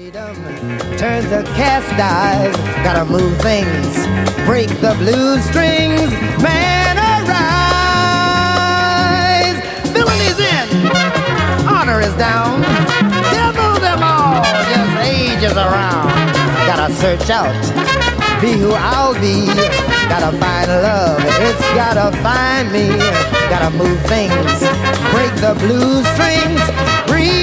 Turns the cast dive, gotta move things, break the blues strings, man arise. Villain is in, honor is down, devil them all, just ages around. Gotta search out, be who I'll be, gotta find love, it's gotta find me, gotta move things, break the blues strings, breathe.